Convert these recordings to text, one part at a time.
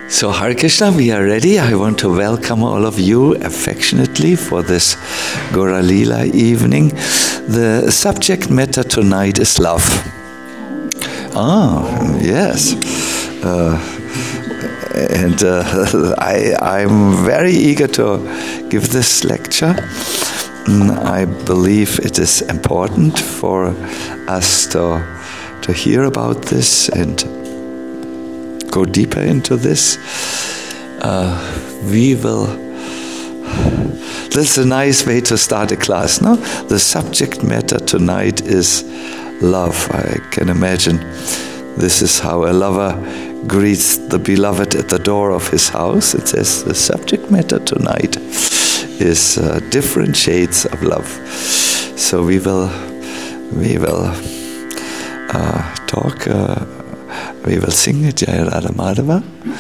So Hare Krishna, we are ready. I want to welcome all of you affectionately for this Gaura Leela evening. The subject matter tonight is love. Yes. I'm very eager to give this lecture. I believe it is important for us to hear about this and go deeper into this. This is a nice way to start a class, no? The subject matter tonight is love. I can imagine this is how a lover greets the beloved at the door of his house. It says the subject matter tonight is different shades of love. So we will talk. We will sing Jai Radha Madhava.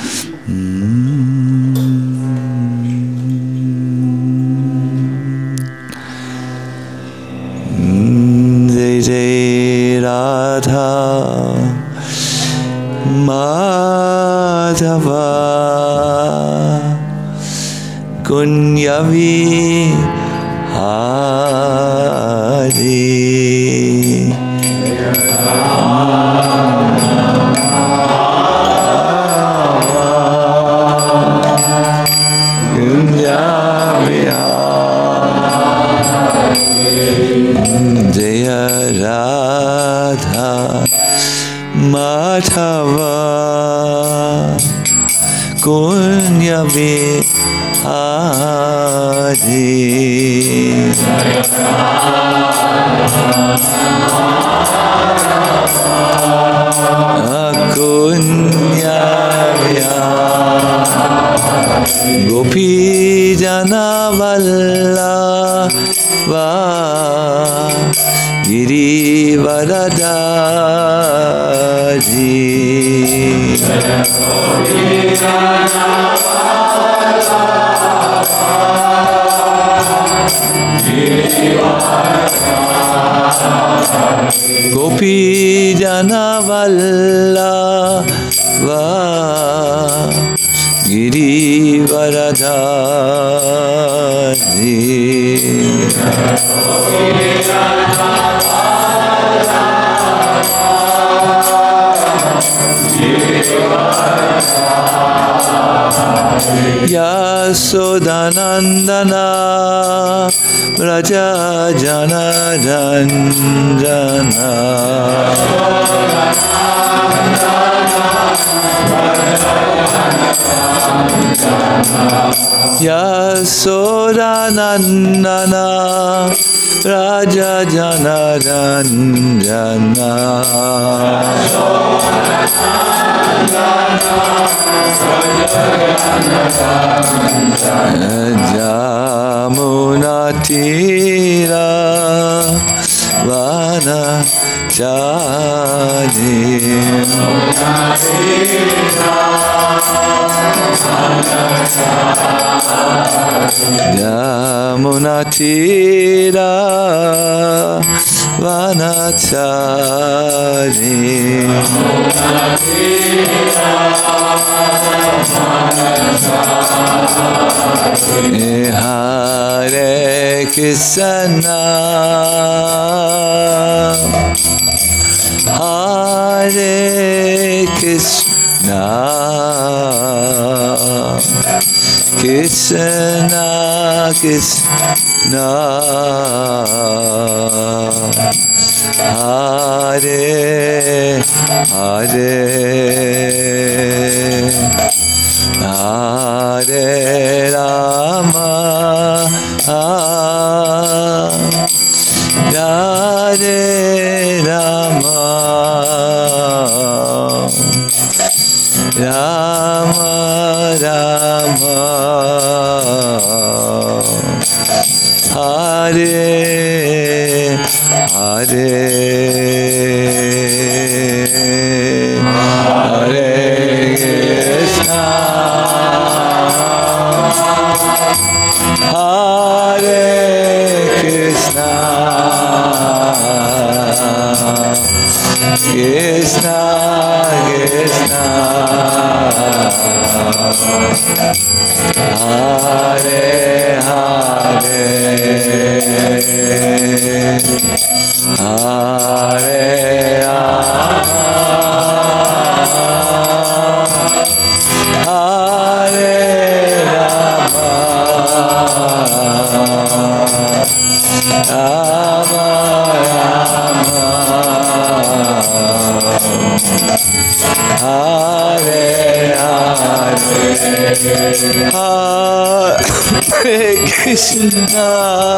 Jai Jai Radha Madhava Kunyavi Hari Jaya Radha Madhava Kunya Vihari Kunya Vihari Gopi Jana Vallava Giri Varadari Gopi Jana Vallava Giri Varadari Yasodanandana Raja Janaranjana Yasodanandana Raja Janaranjana Jamuna Tira Vana Chari Jamuna Tira Vana Chari Hare Krishna Hare Krishna Krishna Krishna Hare Hare Hare Rama Hare Rama Rama Rama Hare Hare Hare Krishna Hare Krishna Krishna Krishna Hare Hare, Hare Hare Krishna,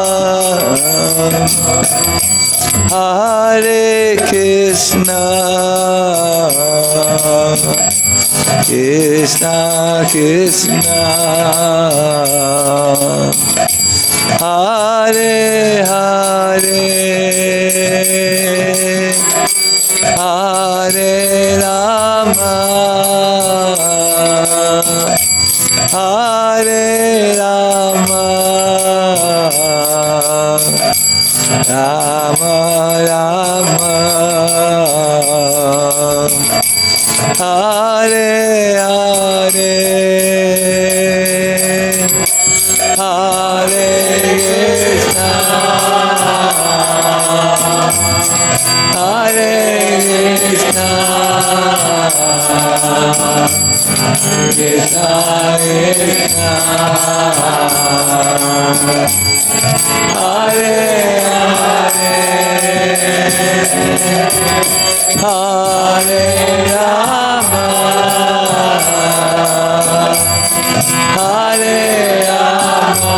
Hare Krishna, Krishna Krishna, Hare Hare, Hare Rama, Hare Rama, Rama Rama, Hare Hare, Hare Krishna, Hare Krishna, Krishna Krishna, Hare Hare, Hare Rama, Hare Rama,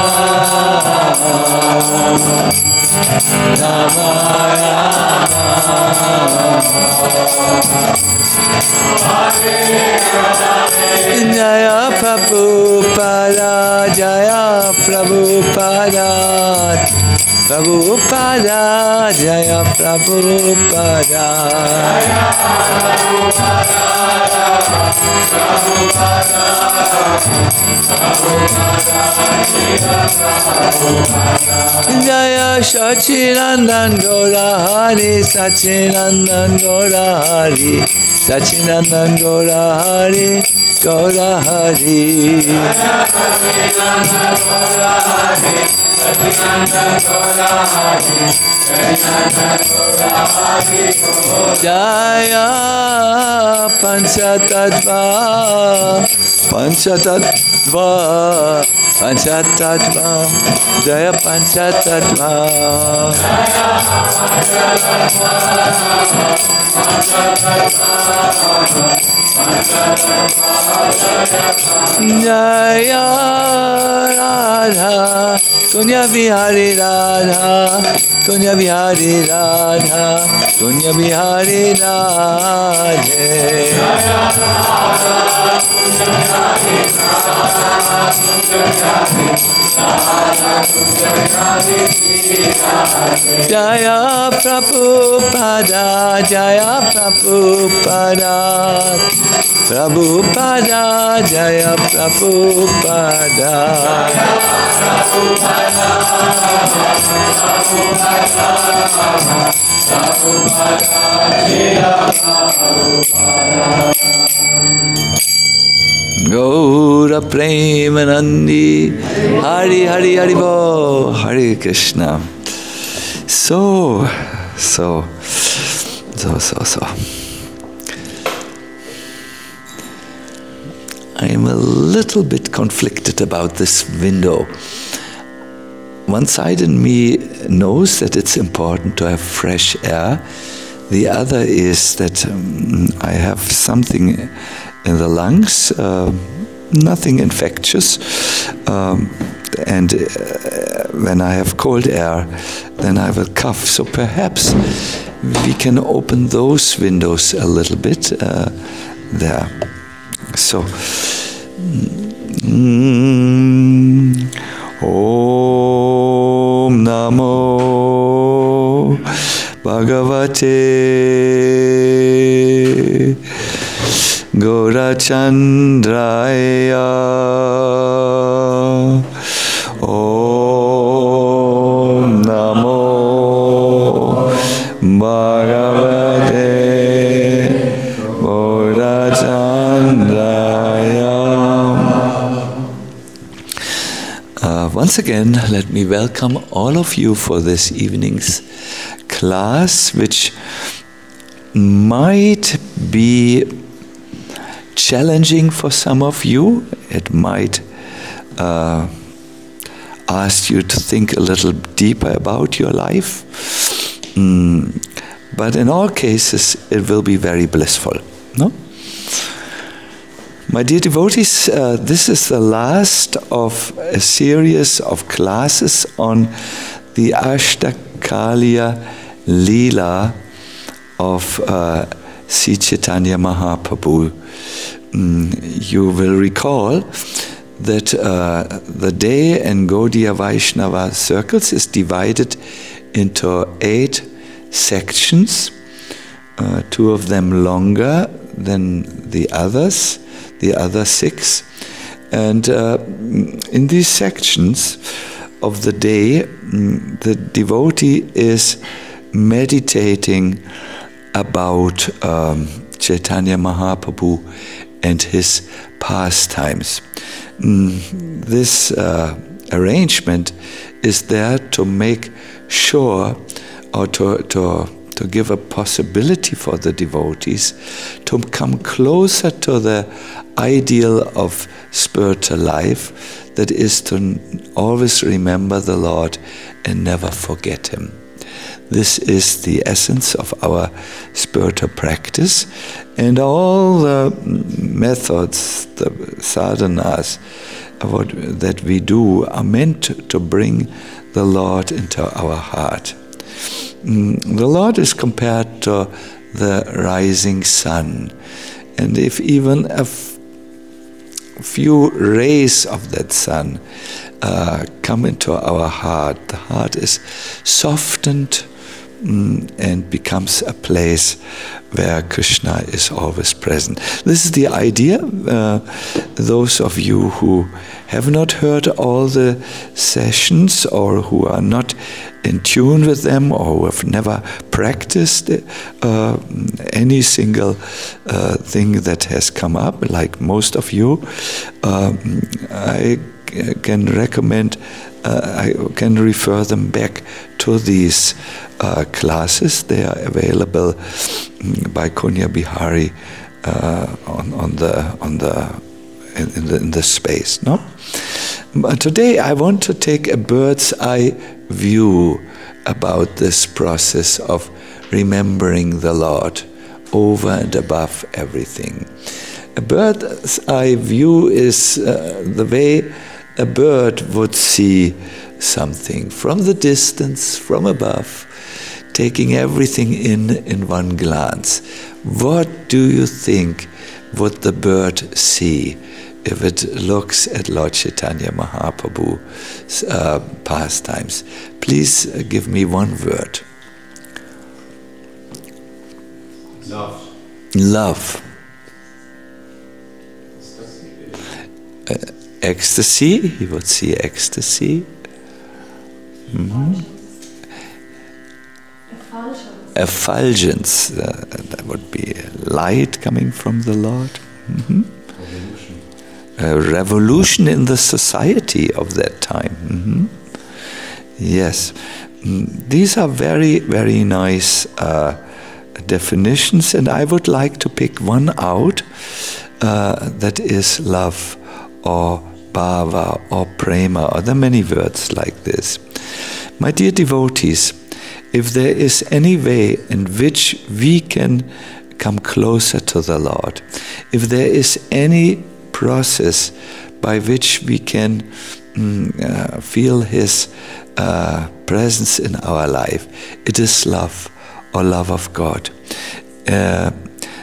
Rama Jaya Prabhupada, Jaya Prabhupada, Prabhupada, Jaya Prabhupada, Jaya Sachidananda Gaura Hari, Sachidananda Gaura Hari, Sachidananda Gaura Hari, Gaura Hari, Jaya Panchatattva, Panchatattva, Panchatattva, Jaya Panchatattva, Jaya Radha, Kunya Bihari Radha, Kunya Bihari Radha, Kunya Bihari Radhe, Jaya Prabhupada, Jaya Prabhupada, Prabhupada, Jaya Prabhupada, Gaura Premanandi, Hari Hari Hari Bo, Hare Krishna. So. I am a little bit conflicted about this window. One side in me knows that it's important to have fresh air. The other is that I have something in the lungs, nothing infectious. And when I have cold air, then I will cough. So perhaps we can open those windows a little bit there. So, Om Namo Bhagavate Gaurachandraya. Om Namo Bhagavate Gaurachandraya. once again, let me welcome all of you for this evening's class, which might be challenging for some of you. It might ask you to think a little deeper about your life. But in all cases, it will be very blissful. No? My dear devotees, this is the last of a series of classes on the Ashtakaliya Leela of Sri Chaitanya Mahaprabhu. You will recall that the day in Gaudiya Vaishnava circles is divided into 8 sections, 2 of them longer than the others, the other 6. And in these sections of the day, the devotee is meditating about Chaitanya Mahaprabhu and his pastimes. This arrangement is there to make sure, or to give a possibility for the devotees to come closer to the ideal of spiritual life, that is to always remember the Lord and never forget Him. This is the essence of our spiritual practice, and all the methods, the sadhanas that we do are meant to bring the Lord into our heart. The Lord is compared to the rising sun, and if even a few rays of that sun come into our heart, the heart is softened and becomes a place where Krishna is always present. This is the idea. Those of you who have not heard all the sessions, or who are not in tune with them, or who have never practiced any single thing that has come up, like most of you, I can recommend, I can refer them back to these classes. They are available by Kunya Bihari in the space. No, but today I want to take a bird's eye view about this process of remembering the Lord over and above everything. A bird's eye view is the way a bird would see something from the distance, from above, taking everything in one glance. What do you think would the bird see if it looks at Lord Chaitanya Mahaprabhu's pastimes? Please give me one word. Love. Love. Ecstasy. He would see ecstasy. Effulgence. That would be light coming from the Lord. Revolution. A revolution in the society of that time. Yes. These are very, very nice definitions, and I would like to pick one out that is love, or bhava, or prema, or there are many words like this. My dear devotees, if there is any way in which we can come closer to the Lord, if there is any process by which we can feel His presence in our life, it is love, or love of God. The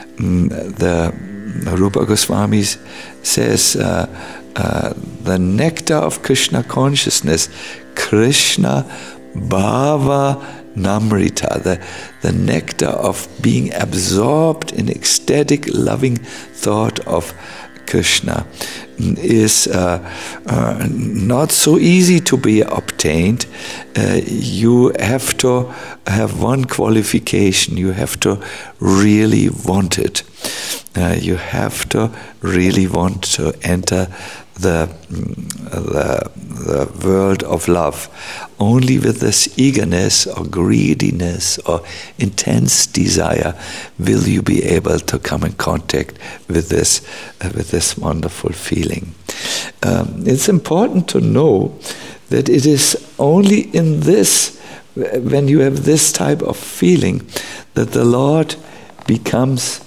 Rupa Goswami says the nectar of Krishna consciousness, Krishna Bhava Namrita, the nectar of being absorbed in ecstatic, loving thought of Krishna. is not so easy to be obtained. You have to have one qualification. You have to really want it. You have to really want to enter the world of love. Only with this eagerness or greediness or intense desire will you be able to come in contact with this wonderful feeling. It's important to know that it is only in this, when you have this type of feeling, that the Lord becomes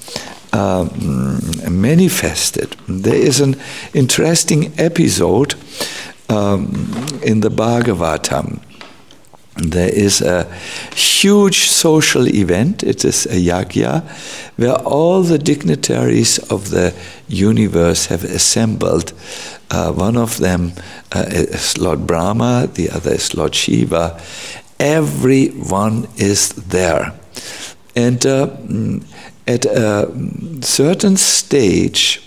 manifested. There is an interesting episode in the Bhagavatam. There is a huge social event. It is a yajna where all the dignitaries of the universe have assembled. One of them is Lord Brahma, the other is Lord Shiva. Everyone is there. And at a certain stage,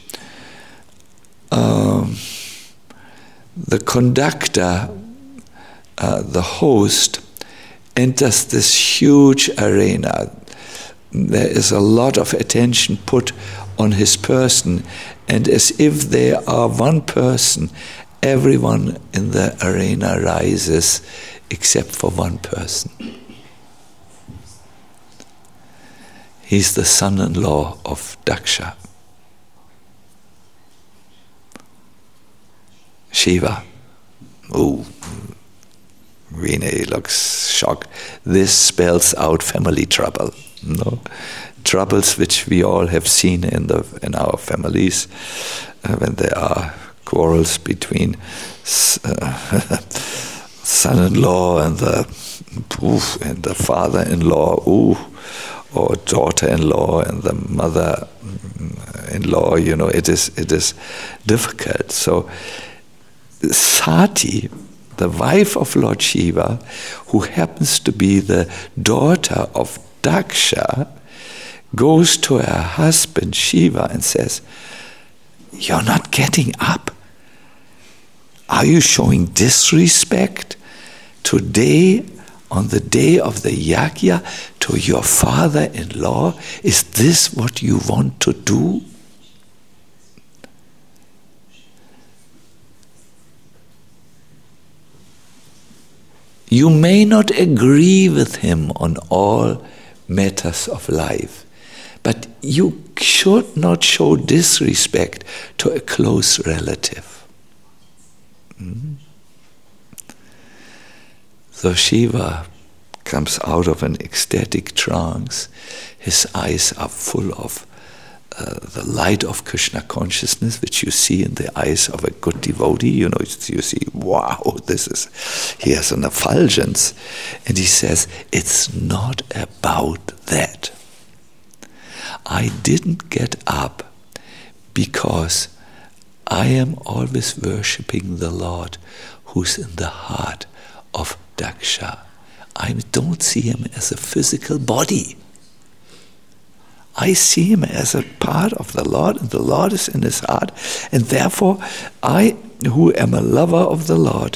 the conductor, the host, enters this huge arena. There is a lot of attention put on his person, and as if they are one person, everyone in the arena rises except for one person. He's the son-in-law of Daksha, Shiva. Oh, Vinay looks shocked. This spells out family trouble. No, troubles which we all have seen in our families when there are quarrels between son-in-law and the father-in-law. Or daughter-in-law and the mother-in-law, it is difficult. So Sati, the wife of Lord Shiva, who happens to be the daughter of Daksha, goes to her husband Shiva and says, "You're not getting up? Are you showing disrespect today, on the day of the yajna, to your father-in-law? Is this what you want to do?" You may not agree with him on all matters of life, but you should not show disrespect to a close relative. So Shiva comes out of an ecstatic trance. His eyes are full of the light of Krishna consciousness, which you see in the eyes of a good devotee. You see, wow, he has an effulgence. And he says, it's not about that. I didn't get up because I am always worshipping the Lord who's in the heart of Daksha. I don't see him as a physical body. I see him as a part of the Lord, and the Lord is in his heart. And therefore, I, who am a lover of the Lord,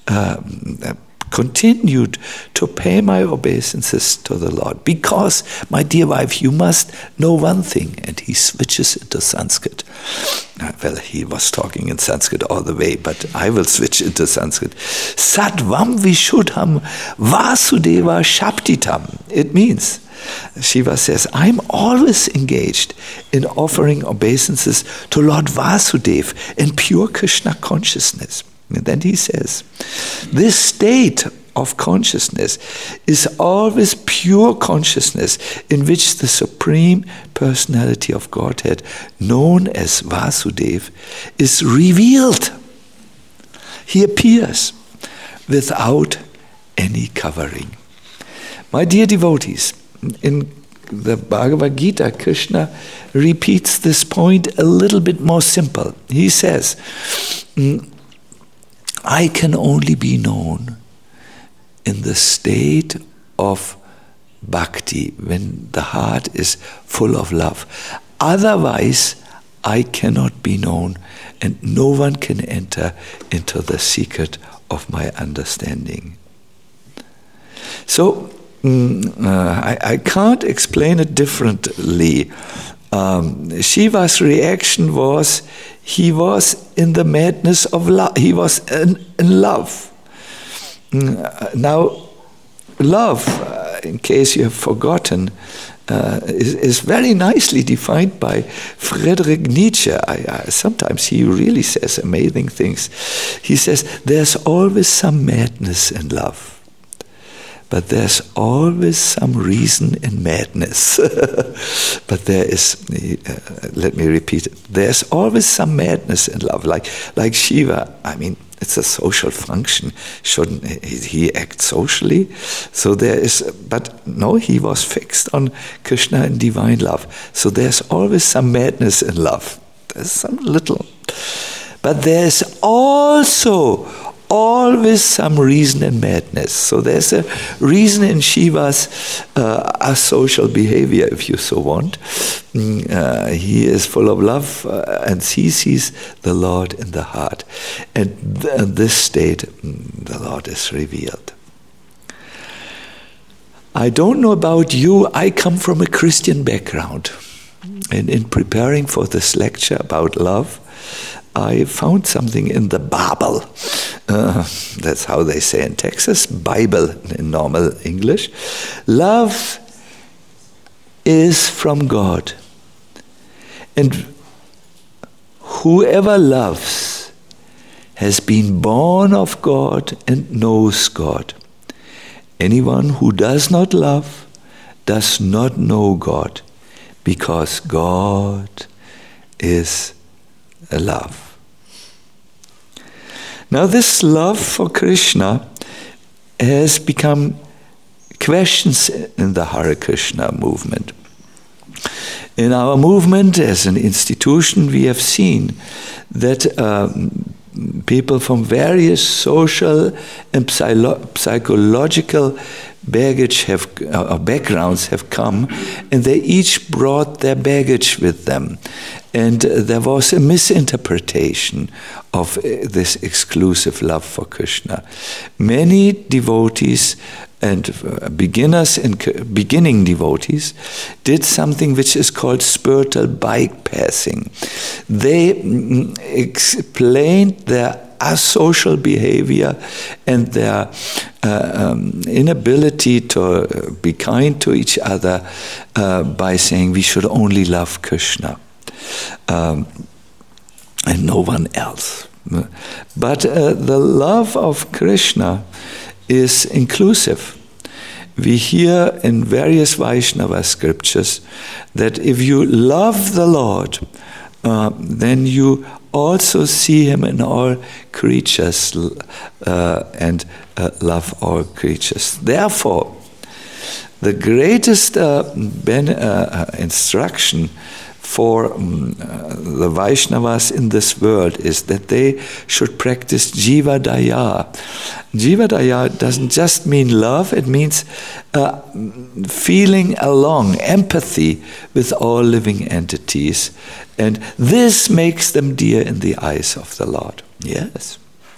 continued to pay my obeisances to the Lord. Because, my dear wife, you must know one thing. And he switches into Sanskrit. Well, he was talking in Sanskrit all the way, but I will switch into Sanskrit. Sattvam Vishuddham Vasudeva Shaptitam. It means, Shiva says, I'm always engaged in offering obeisances to Lord Vasudeva in pure Krishna consciousness. And then he says, this state of consciousness is always pure consciousness in which the Supreme Personality of Godhead, known as Vasudeva, is revealed. He appears without any covering. My dear devotees, in the Bhagavad Gita, Krishna repeats this point a little bit more simple. He says, I can only be known in the state of bhakti, when the heart is full of love. Otherwise, I cannot be known, and no one can enter into the secret of my understanding. So, I can't explain it differently. Shiva's reaction was, he was in the madness of love. He was in love. Now, love, in case you have forgotten, is very nicely defined by Friedrich Nietzsche. Sometimes he really says amazing things. He says, there's always some madness in love. But there's always some reason in madness. But there is, let me repeat it, there's always some madness in love. Like Shiva, I mean, it's a social function. Shouldn't he act socially? So there is, but no, he was fixed on Krishna and divine love. So there's always some madness in love. There's some little. But there's also always some reason in madness. So there's a reason in Shiva's asocial behavior, if you so want. He is full of love and he sees the Lord in the heart. And in this state, the Lord is revealed. I don't know about you, I come from a Christian background. And in preparing for this lecture about love, I found something in the Bible. That's how they say in Texas, Bible in normal English. Love is from God. And whoever loves has been born of God and knows God. Anyone who does not love does not know God, because God is love. Now this love for Krishna has become questions in the Hare Krishna movement. In our movement as an institution, we have seen that people from various social and psychological backgrounds have come, and they each brought their baggage with them. And there was a misinterpretation of this exclusive love for Krishna. Many devotees and beginning devotees did something which is called spiritual bypassing. They explained their asocial behavior and their inability to be kind to each other by saying we should only love Krishna and no one else. But the love of Krishna is inclusive. We hear in various Vaishnava scriptures that if you love the Lord, then you also see Him in all creatures and love all creatures. Therefore, the greatest instruction for the Vaishnavas in this world is that they should practice Jiva Daya. Jiva Daya doesn't just mean love, it means feeling along, empathy with all living entities. And this makes them dear in the eyes of the Lord. Yes.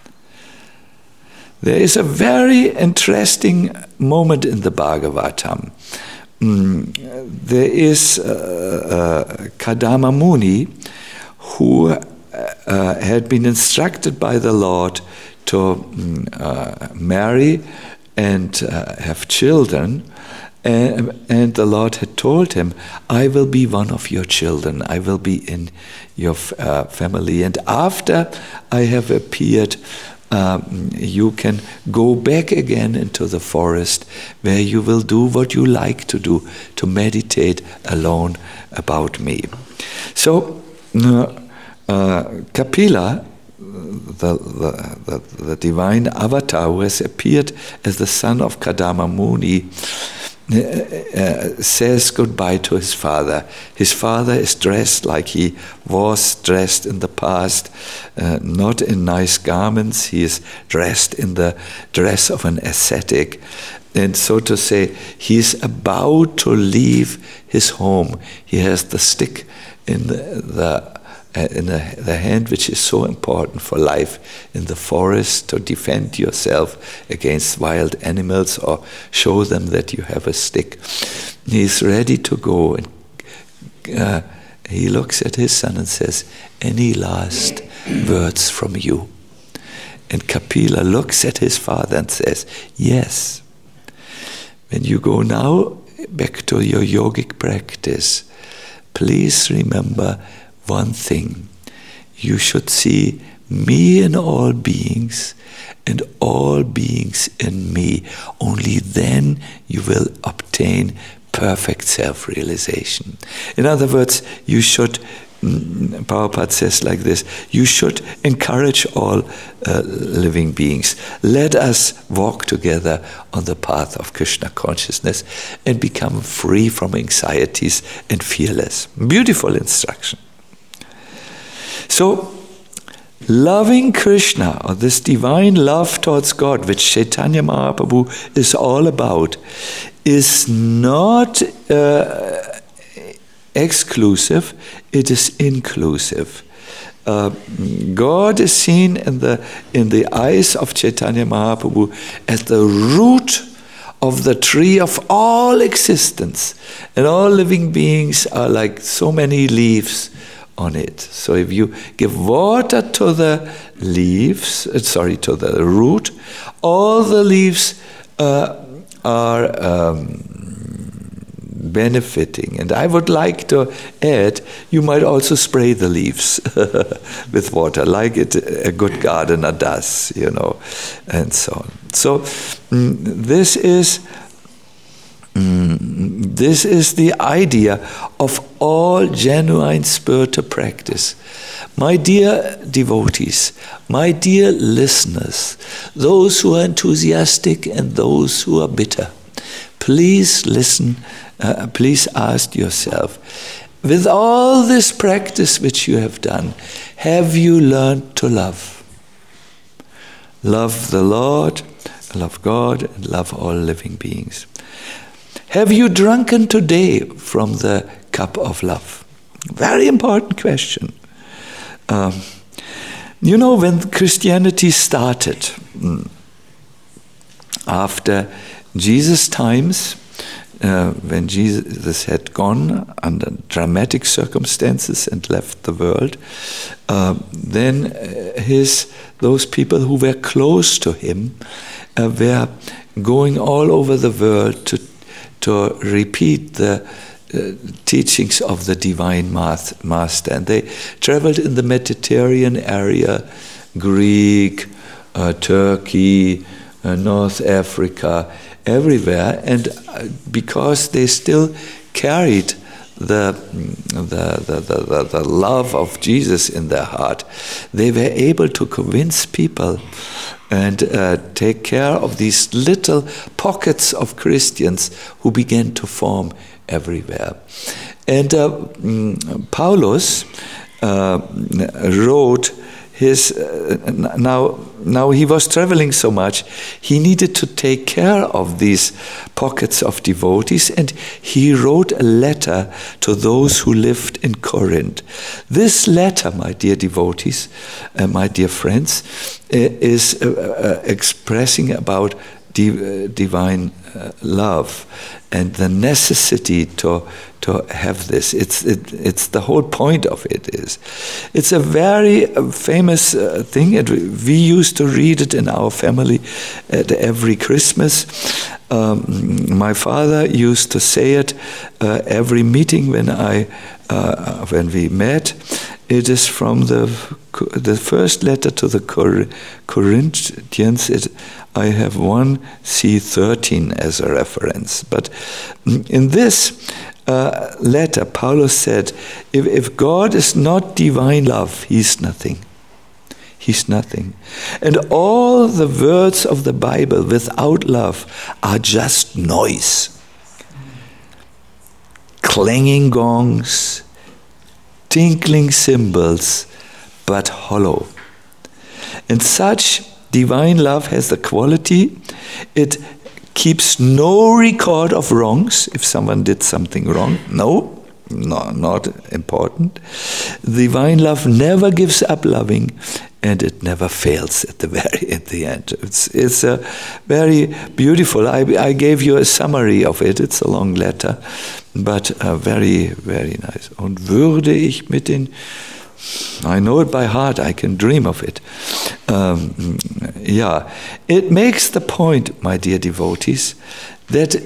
There is a very interesting moment in the Bhagavatam. There is Kadama Muni who had been instructed by the Lord to marry and have children, and the Lord had told him, I will be one of your children, I will be in your family, and after I have appeared, you can go back again into the forest where you will do what you like to do, to meditate alone about me. So Kapila, the divine avatar who has appeared as the son of Kadama Muni, says goodbye to his father. His father is dressed like he was dressed in the past, not in nice garments. He is dressed in the dress of an ascetic. And so to say, he's about to leave his home. He has the stick in the in the hand which is so important for life in the forest, to defend yourself against wild animals or show them that you have a stick. He's ready to go, and he looks at his son and says, "Any last words from you?" And Kapila looks at his father and says, "Yes. When you go now back to your yogic practice, please remember one thing. You should see me in all beings and all beings in me. Only then you will obtain perfect self-realization." In other words, you should, Prabhupada says like this, you should encourage all living beings. Let us walk together on the path of Krishna consciousness and become free from anxieties and fearless. Beautiful instruction. So, loving Krishna, or this divine love towards God, which Chaitanya Mahaprabhu is all about, is not exclusive, it is inclusive. God is seen in the eyes of Chaitanya Mahaprabhu as the root of the tree of all existence, and all living beings are like so many leaves on it. So if you give water to the leaves, to the root, all the leaves are benefiting. And I would like to add, you might also spray the leaves with water, like a good gardener does, and so on. So this is the idea of all genuine spiritual practice. My dear devotees, my dear listeners, those who are enthusiastic and those who are bitter, please listen, please ask yourself, with all this practice which you have done, have you learned to love? Love the Lord, love God, and love all living beings. Have you drunken today from the cup of love? Very important question. When Christianity started, after Jesus' times, when Jesus had gone under dramatic circumstances and left the world, then those people who were close to him were going all over the world to repeat the teachings of the Divine Master. And they traveled in the Mediterranean area, Greek, Turkey, North Africa, everywhere. And because they still carried the love of Jesus in their heart, they were able to convince people and take care of these little pockets of Christians who began to form everywhere. And Paulus wrote his, now he was traveling so much, he needed to take care of these pockets of devotees, and he wrote a letter to those who lived in Corinth. This letter, my dear devotees, my dear friends, is expressing about divine love and the necessity to have this. It's the whole point of it is. It's a very famous thing. We used to read it in our family at every Christmas. My father used to say it every meeting when we met. It is from the first letter to the Corinthians. I have 1:13 as a reference. But in this letter, Paulus said, if God is not divine love, he's nothing. He's nothing. And all the words of the Bible without love are just noise. Clanging gongs, tinkling cymbals, but hollow. And such divine love has the quality, it keeps no record of wrongs, if someone did something wrong. No. not important. Divine love never gives up loving, and it never fails at the end. It's a very beautiful. I gave you a summary of it. It's a long letter, but very, very nice. Und würde ich mit den, I know it by heart, I can dream of it. It makes the point, my dear devotees, that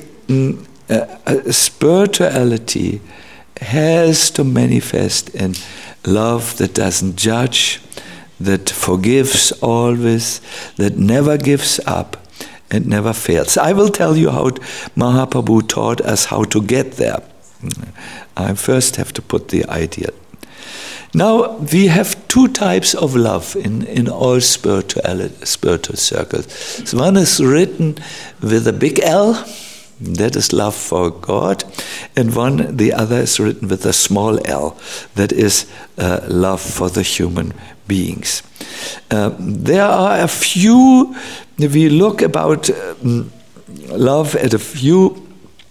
spirituality has to manifest in love that doesn't judge, that forgives always, that never gives up and never fails. I will tell you how Mahaprabhu taught us how to get there. I first have to put the ideal. Now, we have two types of love in all spiritual circles. So one is written with a big L, that is love for God, and the other is written with a small l, that is love for the human beings. There are a few, if we look about love at a few,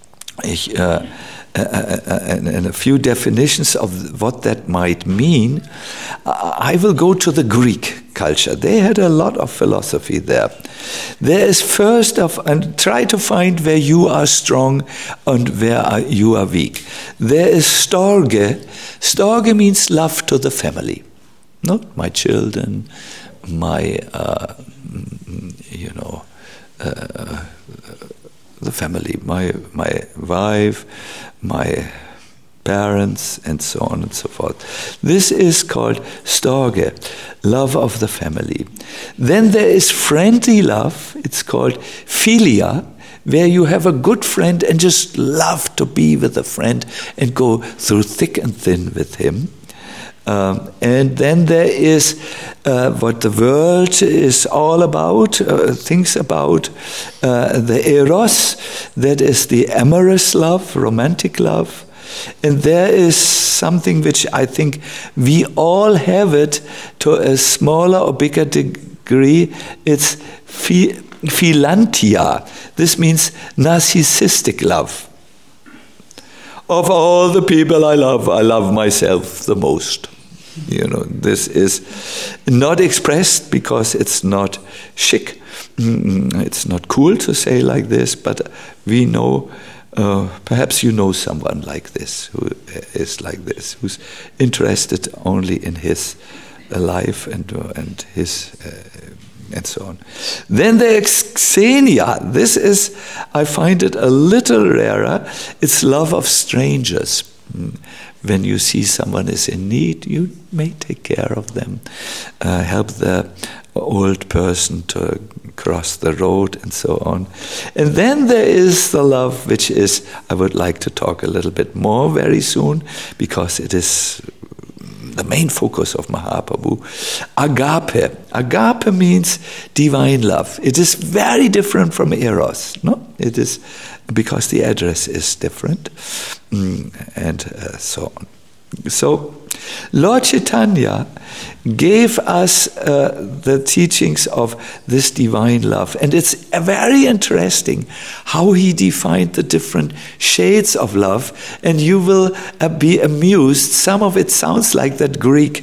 and a few definitions of what that might mean, I will go to the Greek culture. They had a lot of philosophy there. There is and try to find where you are strong and where you are weak. There is storge. Storge means love to the family. Not my children, my, the family, my wife, my parents, and so on and so forth. This is called storge, love of the family. Then there is friendly love. It's called philia, where you have a good friend and just love to be with a friend and go through thick and thin with him. And then there is what the world is all about, thinks about, the eros, that is the amorous love, romantic love. And there is something which I think we all have it to a smaller or bigger degree. It's philantia. This means narcissistic love. Of all the people I love myself the most. This is not expressed because it's not chic. It's not cool to say like this, but we know, perhaps you know someone like this, who is like this, who's interested only in his life and his and so on. Then there is xenia. This is, I find it a little rarer. It's love of strangers. When you see someone is in need, you may take care of them, help the old person to cross the road, and so on. And then there is the love which is, I would like to talk a little bit more very soon, because it is the main focus of Mahaprabhu. Agape. Agape means divine love. It is very different from eros. No, it is because the address is different, and so on. So, Lord Chaitanya gave us the teachings of this divine love, and it's very interesting how he defined the different shades of love, and you will be amused. Some of it sounds like that Greek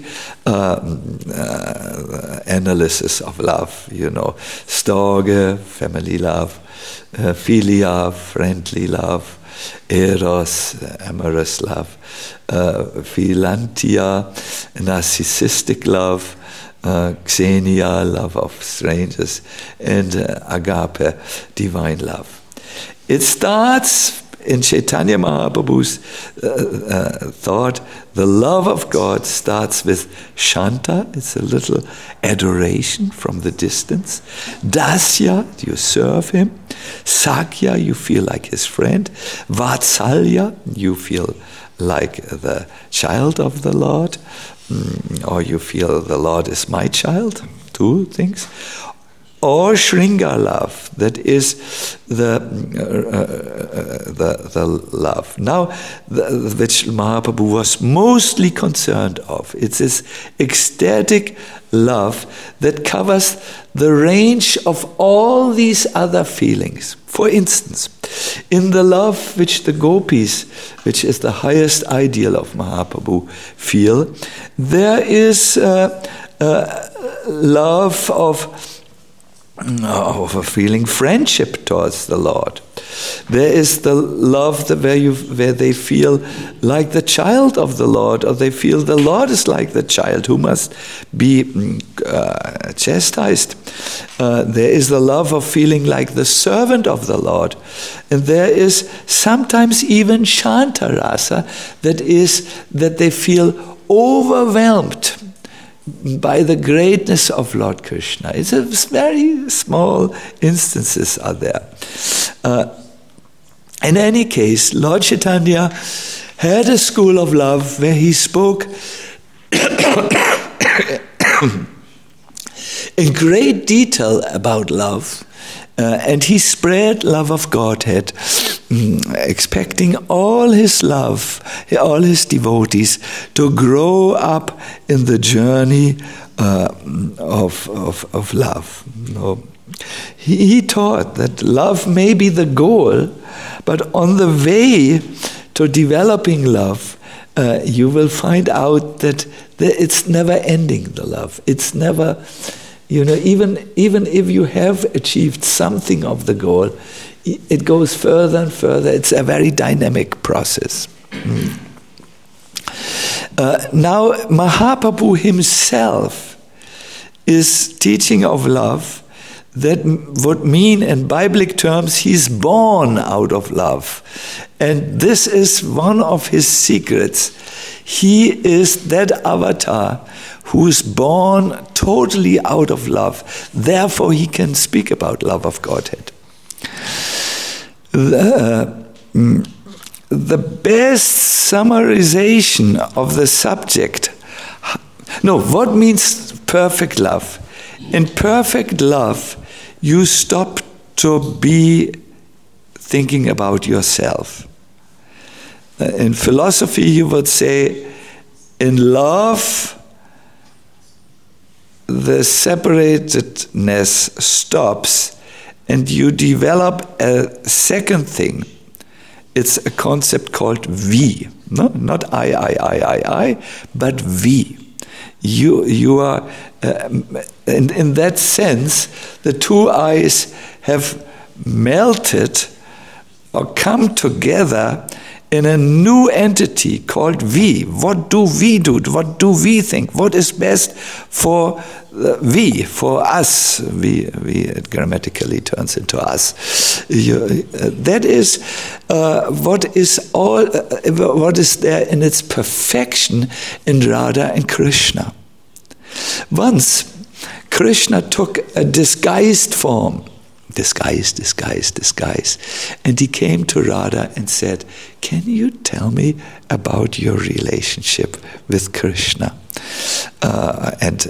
analysis of love, storge, family love, philia, friendly love, eros, amorous love, philantia, narcissistic love, xenia, love of strangers, and agape, divine love. It starts in Chaitanya Mahaprabhu's thought. The love of God starts with Shanta, it's a little adoration from the distance. Dasya, you serve him. Sakya, you feel like his friend. Vatsalya, you feel like the child of the Lord, or you feel the Lord is my child, two things. or Shringa love, that is the love. Now, which Mahaprabhu was mostly concerned of. It's this ecstatic love that covers the range of all these other feelings. For instance, in the love which the gopis, which is the highest ideal of Mahaprabhu, feel, there is love of a feeling friendship towards the Lord. There is the love where they feel like the child of the Lord, or they feel the Lord is like the child who must be chastised. There is the love of feeling like the servant of the Lord. And there is sometimes even Shantarasa, that is that they feel overwhelmed by the greatness of Lord Krishna. It's a very small instances are there. In any case, Lord Chaitanya had a school of love where he spoke in great detail about love, and he spread love of Godhead, expecting all his love, all his devotees to grow up in the journey of love. He taught that love may be the goal, but on the way to developing love, you will find out that it's never ending, the love. It's never, even if you have achieved something of the goal, it goes further and further. It's a very dynamic process. Now, Mahaprabhu himself is teaching of love. That would mean, in Biblic terms, he's born out of love. And this is one of his secrets. He is that avatar who is born totally out of love. Therefore, he can speak about love of Godhead. The best summarization of the subject. What means perfect love? In perfect love, you stop to be thinking about yourself. In philosophy, you would say, in love, the separatedness stops and you develop a second thing. It's a concept called we. No? Not I, but we. You are, in that sense, the two I's have melted or come together in a new entity called we. What do we do? What do we think? What is best for we, for us? We it grammatically turns into us. That is what is there in its perfection in Radha and Krishna. Once, Krishna took a disguised form. Disguise. And he came to Radha and said, "Can you tell me about your relationship with Krishna?" And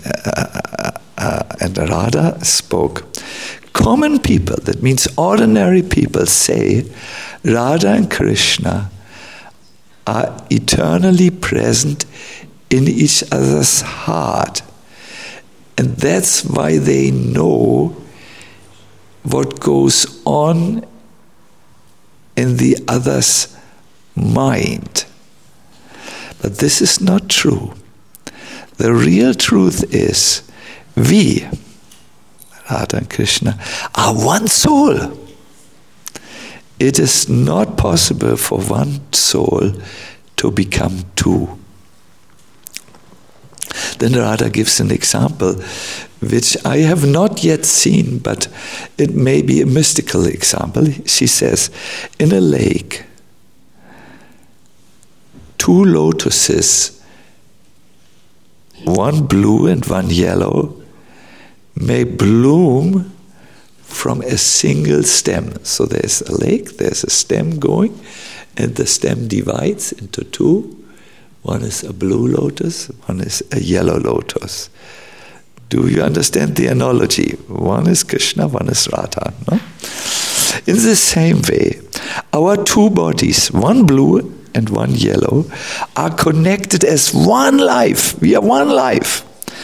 Radha spoke. Common people, that means ordinary people, say Radha and Krishna are eternally present in each other's heart. And that's why they know what goes on in the other's mind. But this is not true. The real truth is we, Radha and Krishna, are one soul. It is not possible for one soul to become two. Then Radha gives an example which I have not yet seen, but it may be a mystical example. She says, in a lake, two lotuses, one blue and one yellow, may bloom from a single stem. So there's a lake, there's a stem going, and the stem divides into two. One is a blue lotus, one is a yellow lotus. Do you understand the analogy? One is Krishna, one is Radha. No? In the same way, our two bodies, one blue and one yellow, are connected as one life. We are one life.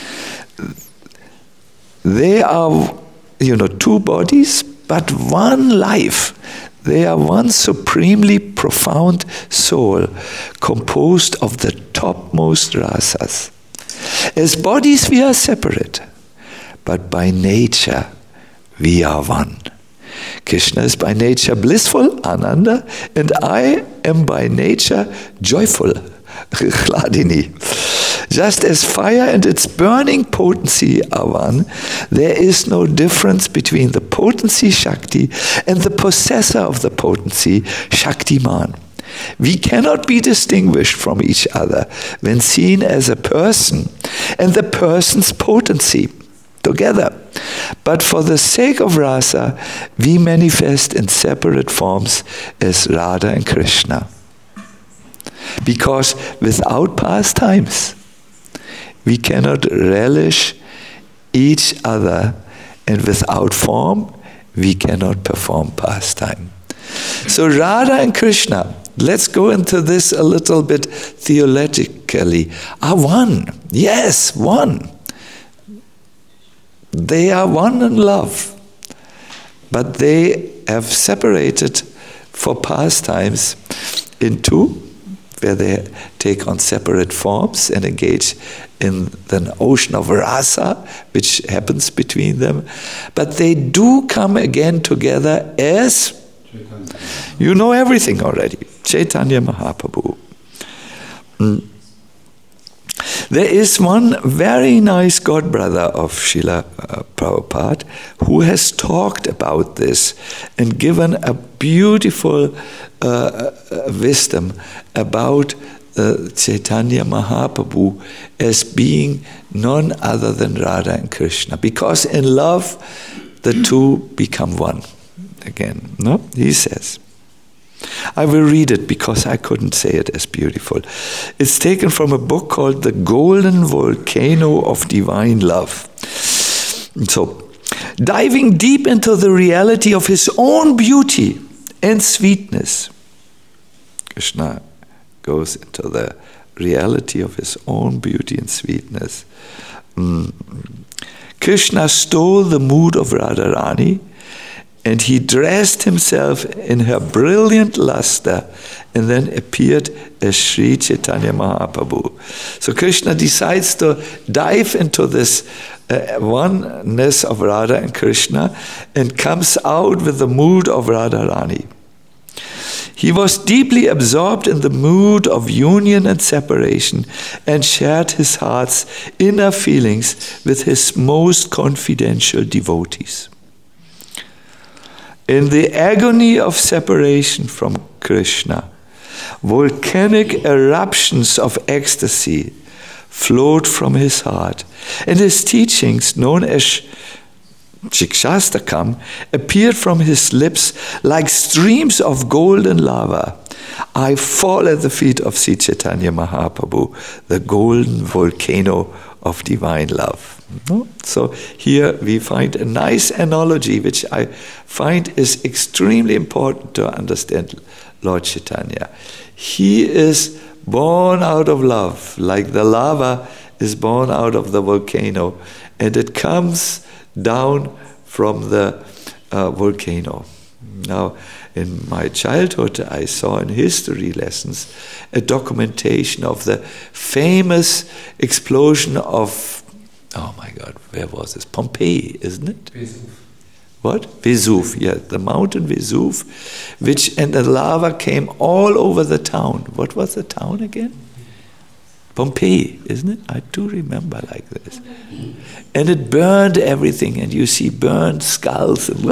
They are, two bodies, but one life. They are one supremely profound soul, composed of the topmost rasas. As bodies we are separate, but by nature we are one. Krishna is by nature blissful, Ananda, and I am by nature joyful, Hladini. Just as fire and its burning potency are one, there is no difference between the potency Shakti and the possessor of the potency, Shaktiman. We cannot be distinguished from each other when seen as a person and the person's potency together. But for the sake of rasa, we manifest in separate forms as Radha and Krishna. Because without pastimes, we cannot relish each other, and without form, we cannot perform pastime. So Radha and Krishna, let's go into this a little bit theologically, are one. Yes, one. They are one in love, but they have separated for pastimes in two, where they take on separate forms and engage in the ocean of rasa, which happens between them. But they do come again together as, you know everything already, Chaitanya Mahaprabhu. There is one very nice godbrother of Srila Prabhupada who has talked about this and given a beautiful wisdom about Chaitanya Mahaprabhu as being none other than Radha and Krishna. Because in love, the two become one again. No? He says, I will read it because I couldn't say it as beautiful. It's taken from a book called The Golden Volcano of Divine Love. So, diving deep into the reality of his own beauty and sweetness, Krishna goes into the reality of his own beauty and sweetness. Krishna stole the mood of Radharani, and he dressed himself in her brilliant luster and then appeared as Sri Chaitanya Mahaprabhu. So Krishna decides to dive into this oneness of Radha and Krishna and comes out with the mood of Radharani. He was deeply absorbed in the mood of union and separation and shared his heart's inner feelings with his most confidential devotees. In the agony of separation from Krishna, volcanic eruptions of ecstasy flowed from his heart, and his teachings, known as Shikshastakam, appeared from his lips like streams of golden lava. I fall at the feet of Sri Chaitanya Mahaprabhu, the golden volcano of divine love. So here we find a nice analogy which I find is extremely important to understand Lord Chaitanya. He is born out of love, like the lava is born out of the volcano, and it comes down from the volcano. Now, in my childhood, I saw in history lessons a documentation of the famous explosion of, oh my God, where was this? Pompeii, isn't it? Vesuv. What? Vesuv, yeah, the mountain Vesuv, and the lava came all over the town. What was the town again? Pompeii, isn't it? I do remember like this. And it burned everything, and you see burned skulls and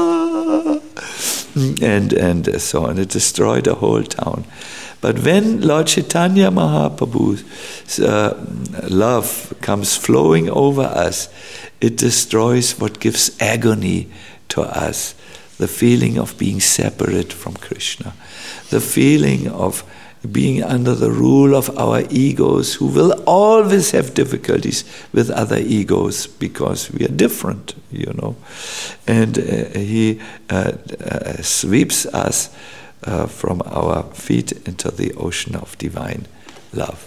so on. It destroyed the whole town. But when Lord Chaitanya Mahaprabhu's love comes flowing over us, it destroys what gives agony to us, the feeling of being separate from Krishna, the feeling of being under the rule of our egos, who will always have difficulties with other egos because we are different, And he sweeps us from our feet into the ocean of divine love.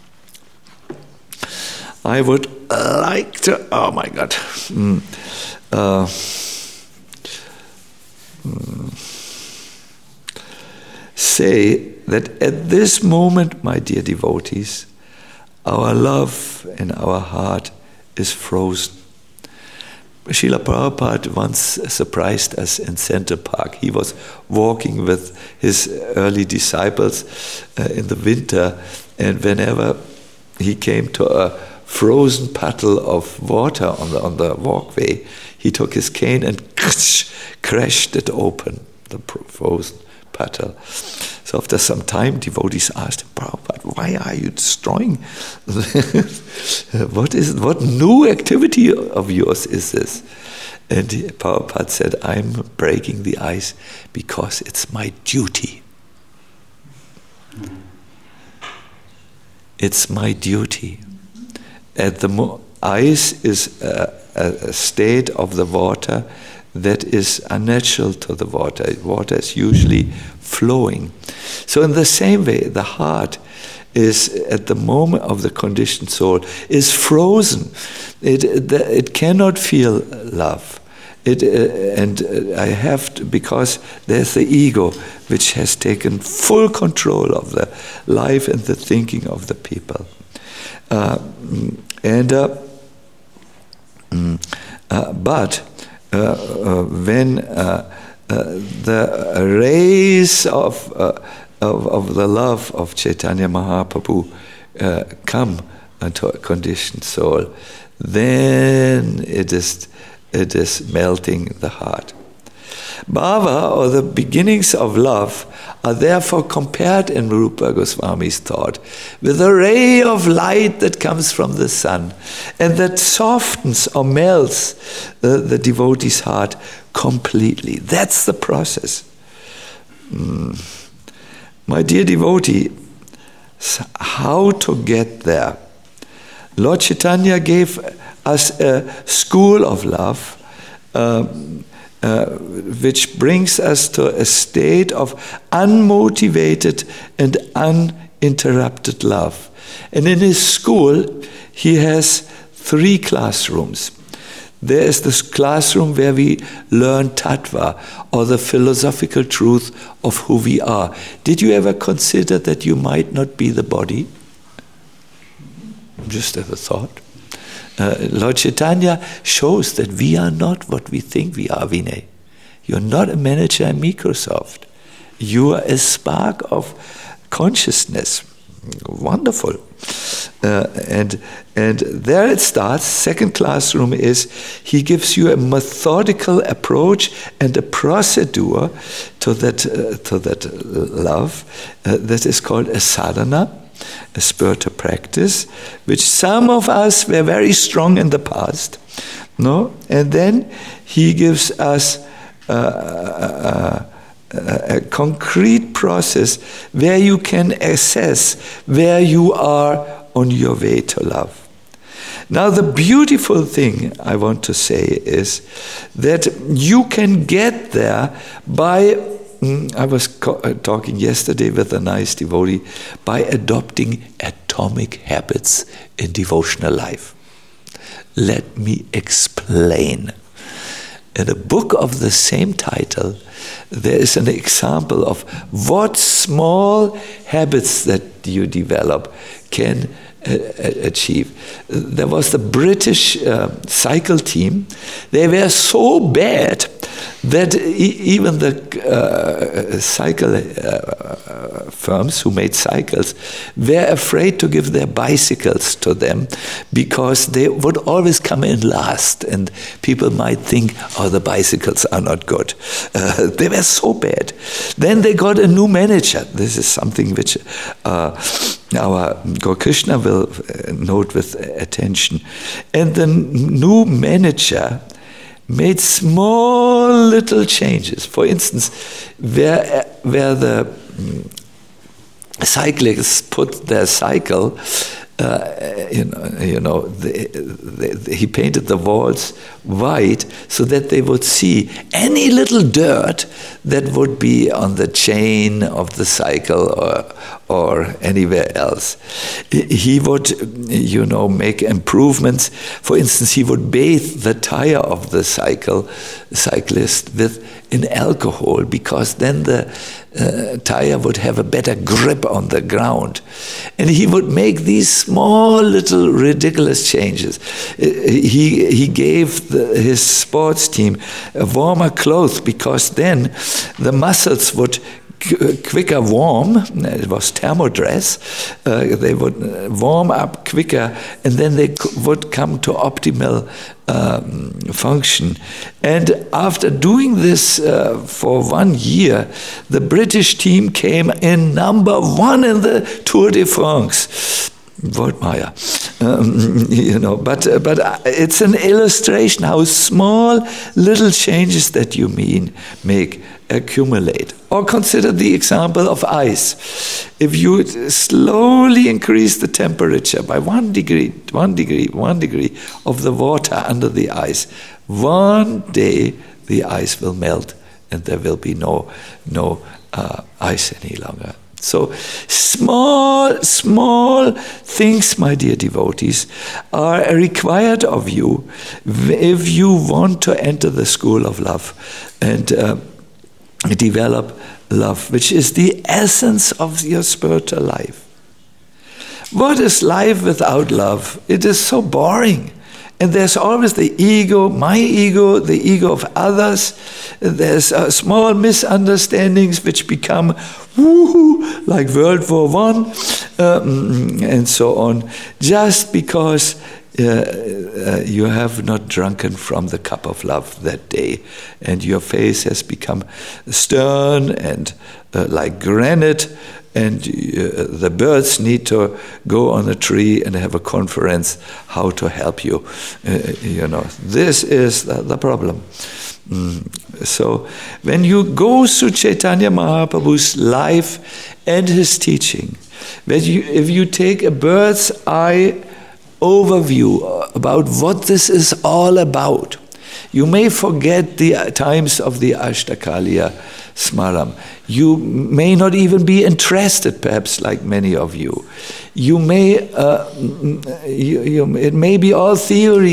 I would like to, oh my God, say that at this moment, my dear devotees, our love in our heart is frozen. Srila Prabhupada once surprised us in Center Park. He was walking with his early disciples in the winter, and whenever he came to a frozen puddle of water on the walkway, he took his cane and crashed it open, the frozen puddle. So after some time, devotees asked him, Prabhupada, why are you destroying? What new activity of yours is this? And Prabhupada said, I'm breaking the ice because it's my duty. It's my duty. Ice is a state of the water that is unnatural to the water. Water is usually flowing. So in the same way, the heart is, at the moment of the conditioned soul, is frozen. It cannot feel love. I have to, because there's the ego which has taken full control of the life and the thinking of the people. But when the rays of the love of Chaitanya Mahaprabhu come into a conditioned soul, then it is melting the heart. Bhava, or the beginnings of love, are therefore compared in Rupa Goswami's thought with a ray of light that comes from the sun and that softens or melts the devotee's heart completely. That's the process. My dear devotee, how to get there? Lord Chaitanya gave us a school of love which brings us to a state of unmotivated and uninterrupted love. And in his school, he has 3 classrooms. There is this classroom where we learn tattva, or the philosophical truth of who we are. Did you ever consider that you might not be the body? Just as a thought. Lord Chaitanya shows that we are not what we think we are, Vinay. You're not a manager at Microsoft. You are a spark of consciousness. Wonderful. And there it starts. Second classroom is he gives you a methodical approach and a procedure to that love that is called a sadhana, a spiritual practice, which some of us were very strong in the past. No? And then he gives us a concrete process where you can assess where you are on your way to love. Now, the beautiful thing I want to say is that you can get there by, I was talking yesterday with a nice devotee, by adopting atomic habits in devotional life. Let me explain. In a book of the same title, there is an example of what small habits that you develop can achieve. There was the British cycle team. They were so bad that even the cycle firms who made cycles were afraid to give their bicycles to them because they would always come in last and people might think, oh, the bicycles are not good. They were so bad. Then they got a new manager. This is something which our Gaur Krishna will note with attention. And the new manager made small little changes. For instance, where the cyclists put their cycle, he painted the walls white so that they would see any little dirt that would be on the chain of the cycle or anywhere else. He would, make improvements. For instance, he would bathe the tire of the cyclist in alcohol, because then the tire would have a better grip on the ground. And he would make these small little ridiculous changes. He gave his sports team warmer clothes, because then the muscles would quicker warm. It was thermodress. They would warm up quicker, and then they would come to optimal function. And after doing this for 1 year, the British team came in number 1 in the Tour de France. Woldmeier, but it's an illustration how small little changes that you make accumulate. Or consider the example of ice. If you slowly increase the temperature by 1 degree of the water under the ice, one day the ice will melt and there will be no ice any longer. So small things, my dear devotees, are required of you if you want to enter the school of love and develop love, which is the essence of your spiritual life. What is life without love? It is so boring. And there's always the ego, my ego, the ego of others. There's small misunderstandings which become woohoo, like World War I, and so on, just because you have not drunken from the cup of love that day, and your face has become stern and like granite, and the birds need to go on a tree and have a conference how to help you. This is the problem. So when you go through Chaitanya Mahaprabhu's life and his teaching, if you take a bird's eye overview about what this is all about, you may forget the times of the Ashtakaliya Smaram. You may not even be interested, perhaps, like many of you. You may, it may be all theory.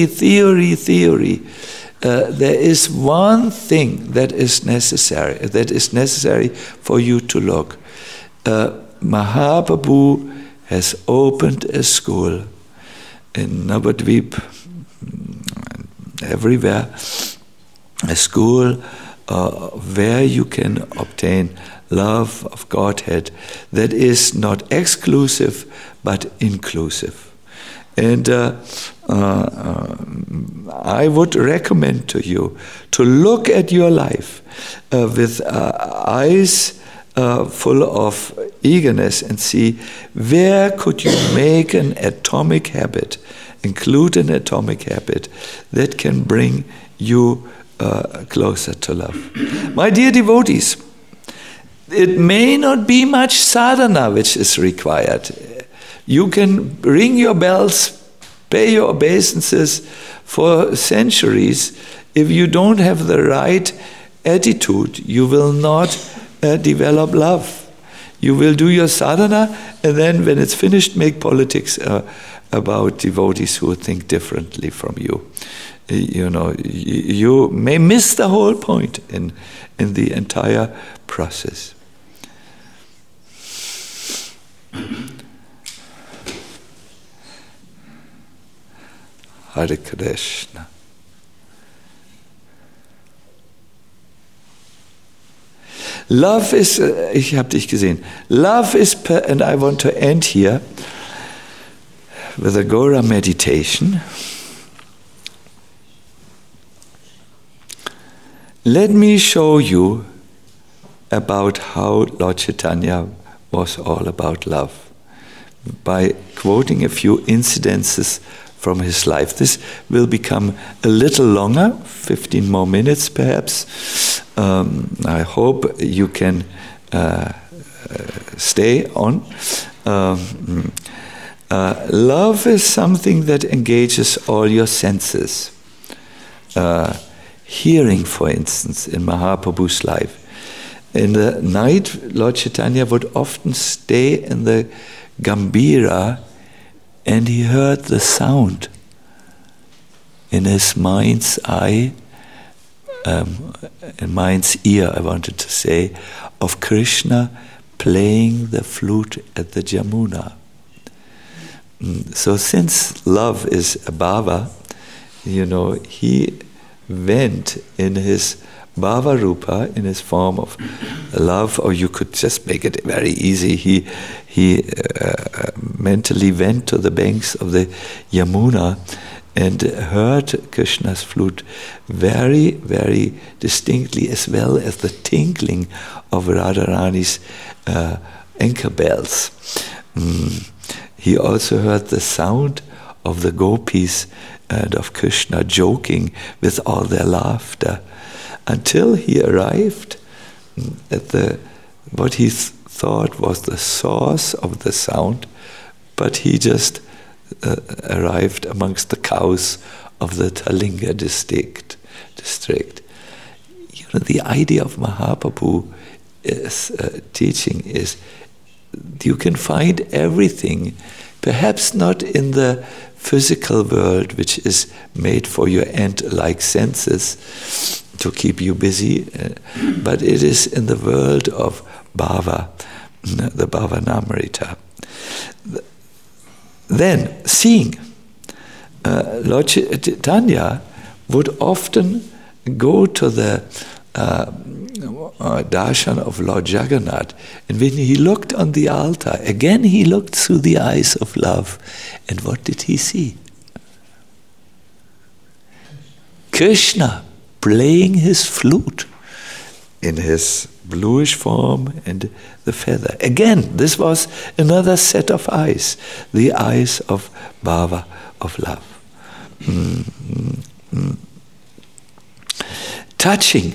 There is one thing that is necessary for you to look. Mahaprabhu has opened a school in Navadvip, everywhere, a school where you can obtain love of Godhead that is not exclusive but inclusive. And I would recommend to you to look at your life with eyes full of eagerness and see where could you make an atomic habit, include an atomic habit that can bring you closer to love. My dear devotees, it may not be much sadhana which is required. You can ring your bells, pay your obeisances for centuries. If you don't have the right attitude, you will not develop love. You will do your sadhana, and then when it's finished, make politics about devotees who think differently from you. You may miss the whole point in the entire process. Hare Krishna. Love is, ich habe dich gesehen. Love is, and I want to end here with a Gora meditation. Let me show you about how Lord Chaitanya was all about love by quoting a few incidences from his life. This will become a little longer, 15 more minutes perhaps. I hope you can stay on. Love is something that engages all your senses. Hearing, for instance, in Mahaprabhu's life. In the night, Lord Chaitanya would often stay in the Gambhira, and he heard the sound in his mind's eye, in mind's ear, I wanted to say, of Krishna playing the flute at the Jamuna. So since love is a bhava, he went in his bhava rupa, in his form of love, or you could just make it very easy. He mentally went to the banks of the Yamuna and heard Krishna's flute very, very distinctly, as well as the tinkling of Radharani's ankle bells. He also heard the sound of the gopis and of Krishna joking with all their laughter, until he arrived at what he thought was the source of the sound, but he just arrived amongst the cows of the Talinga district. The idea of Mahaprabhu is teaching is you can find everything, perhaps not in the physical world, which is made for your ant-like senses to keep you busy, but it is in the world of bhava, the bhavanamrita. Then, seeing. Lord Chaitanya would often go to the darshan of Lord Jagannath, and when he looked on the altar, again he looked through the eyes of love, and what did he see? Krishna playing his flute in his bluish form and the feather. Again, this was another set of eyes, the eyes of bhava, of love. Touching.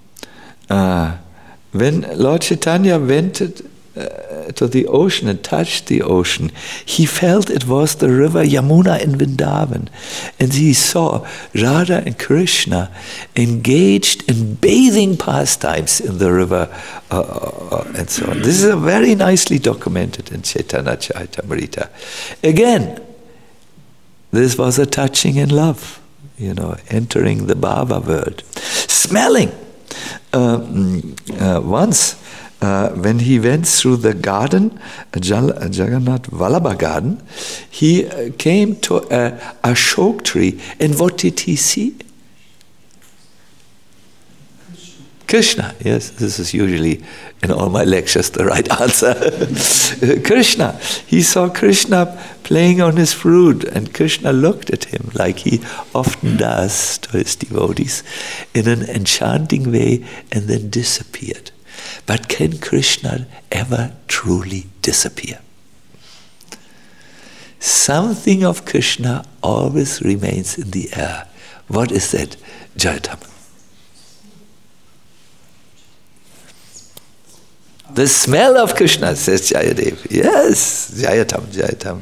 When Lord Chaitanya went to the ocean and touched the ocean, he felt it was the river Yamuna in Vrindavan, and he saw Radha and Krishna engaged in bathing pastimes in the river, and so on. This is very nicely documented in Chaitanya Charitamrita. Again, this was a touching in love, entering the bhava world. Smelling. Once, when he went through the garden, Jagannath Vallabha garden, he came to a ashok tree, and what did he see? Krishna. Yes, this is usually in all my lectures the right answer. Krishna. He saw Krishna playing on his flute, and Krishna looked at him like he often does to his devotees in an enchanting way, and then disappeared. But can Krishna ever truly disappear? Something of Krishna always remains in the air. What is that, Jayatam? The smell of Krishna, says Jayadev. Yes, Jayatam.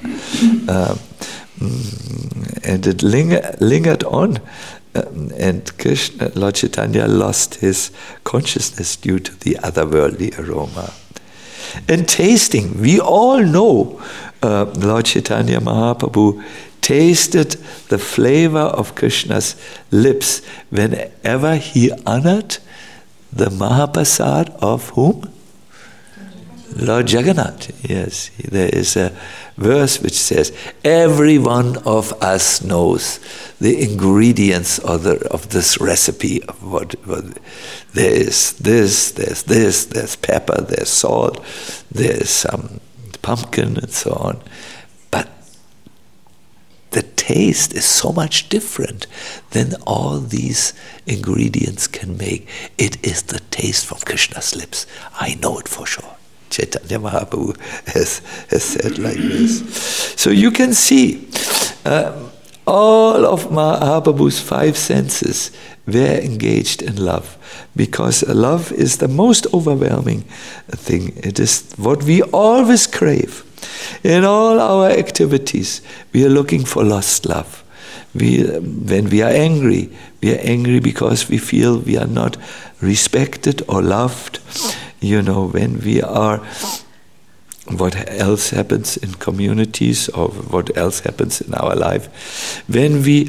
And it lingered on. And Krishna, Lord Chaitanya, lost his consciousness due to the otherworldly aroma. And tasting, we all know Lord Chaitanya Mahaprabhu tasted the flavor of Krishna's lips whenever he honored the Mahaprasad of whom? Lord Jagannath. Yes, there is a verse which says, every one of us knows the ingredients of this recipe of what there is this, there's pepper, there's salt, there's some pumpkin and so on. But the taste is so much different than all these ingredients can make. It is the taste from Krishna's lips. I know it for sure. Chaitanya Mahaprabhu has said like this. So you can see all of Mahaprabhu's five senses we're engaged in love, because love is the most overwhelming thing. It is what we always crave. In all our activities, we are looking for lost love. When we are angry because we feel we are not respected or loved. When we are, what else happens in communities, or what else happens in our life, when we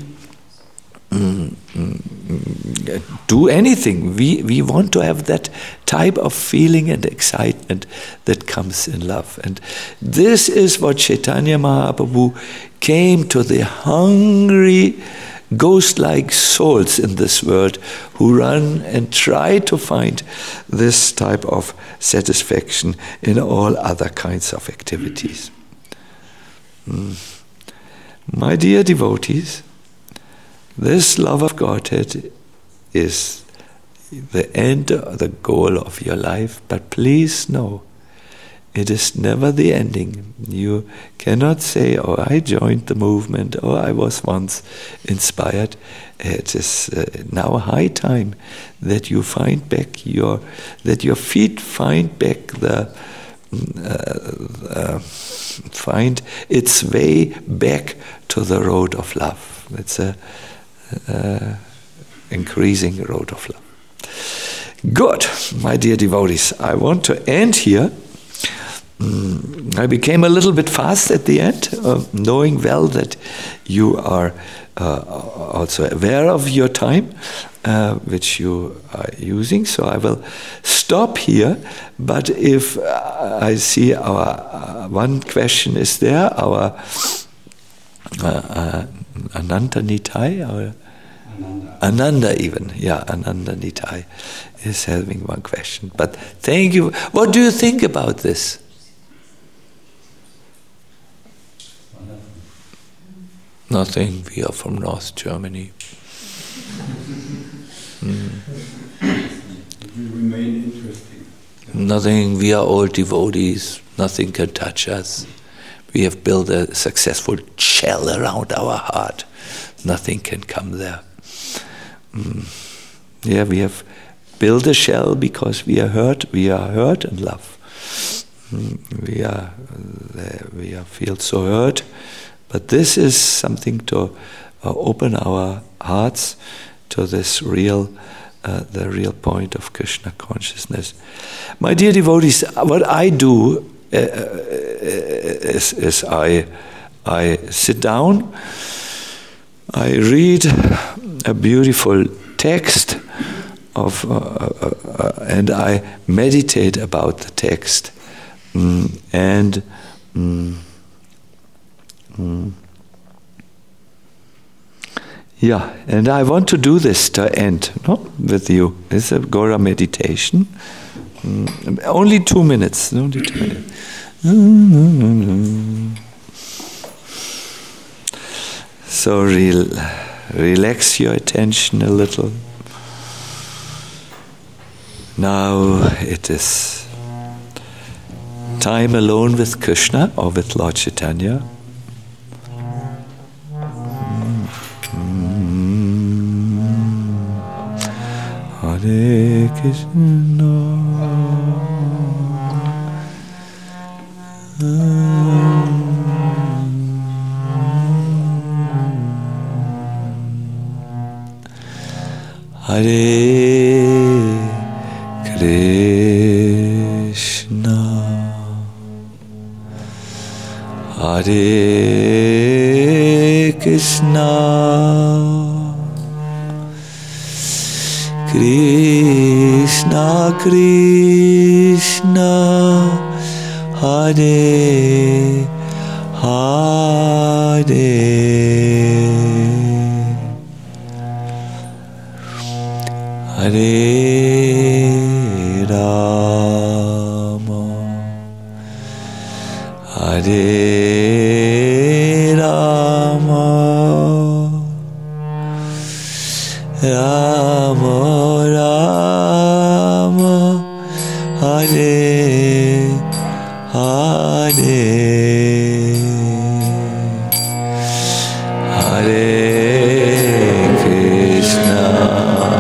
do anything, we want to have that type of feeling and excitement that comes in love. And this is what Chaitanya Mahaprabhu came to the hungry, ghost-like souls in this world who run and try to find this type of satisfaction in all other kinds of activities. My dear devotees, this love of Godhead is the end, the goal of your life, but please know, it is never the ending. You cannot say, oh, I joined the movement, or I was once inspired. It is now high time that you find back that your feet find back find its way back to the road of love. It's a increasing road of love. Good, my dear devotees, I want to end here. I became a little bit fast at the end, knowing well that you are also aware of your time, which you are using. So I will stop here. But if I see our one question is there, our Ananda Nitai, or Ananda even, Ananda Nitai is having one question. But thank you. What do you think about this? Nothing. We are from North Germany. It will remain interesting. Nothing. We are all devotees. Nothing can touch us. We have built a successful shell around our heart. Nothing can come there. We have built a shell because we are hurt. We are hurt and love. We feel so hurt. But this is something to open our hearts to this the real point of Krishna consciousness. My dear devotees, what I do is I sit down, I read a beautiful text and I meditate about the text, and I want to do this to end with you. It's a Gora meditation. Only 2 minutes. Only 2 minutes. So relax your attention a little. Now it is time alone with Krishna or with Lord Chaitanya. Hare Krishna, Hare Krishna, Hare Krishna, Krishna Krishna, Hare Hare, Hare Rama, Hare Rama, Rama Rama, Hare Hare, Hare Krishna.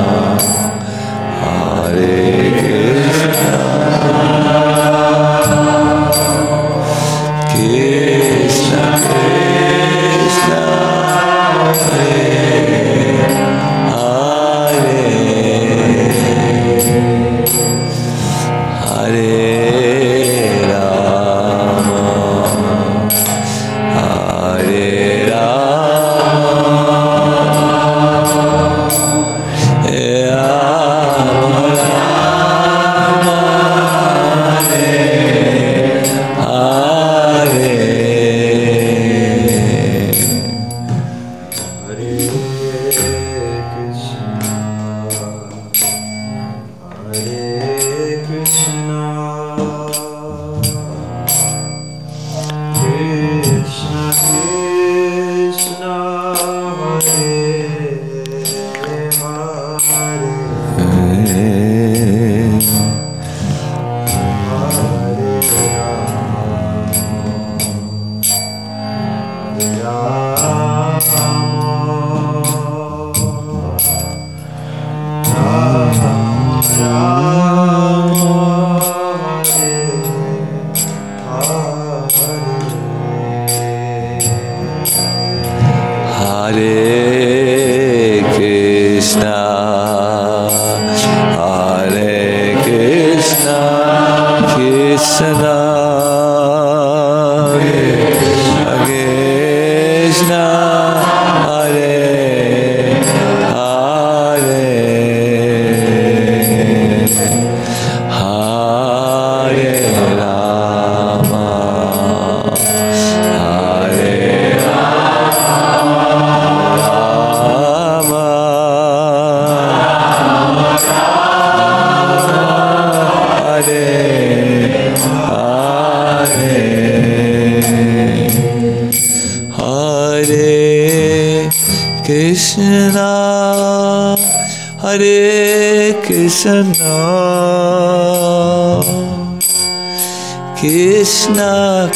Krishna